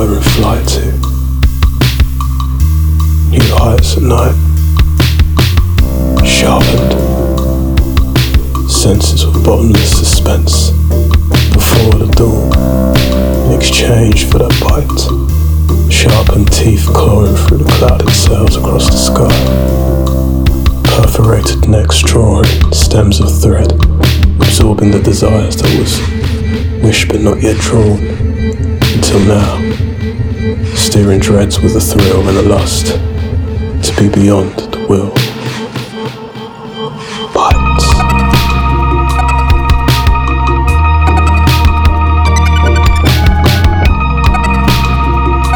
fire and flight to new heights at night, sharpened senses of bottomless suspense before the dawn, in exchange for that bite, sharpened teeth clawing through the clouded sails across the sky, perforated necks drawing stems of thread, absorbing the desires that was wished but not yet drawn, until now, steering dreads with a thrill and a lust to be beyond the will. Bites.